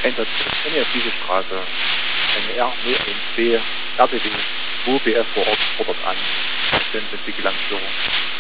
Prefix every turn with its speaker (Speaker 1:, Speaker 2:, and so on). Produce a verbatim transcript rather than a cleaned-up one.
Speaker 1: Einsatzgebiet. Wenn ihr auf diese Straße eine R null eins B R B W, wo B F vor Ort fordert an, wenn es Vigilantstörung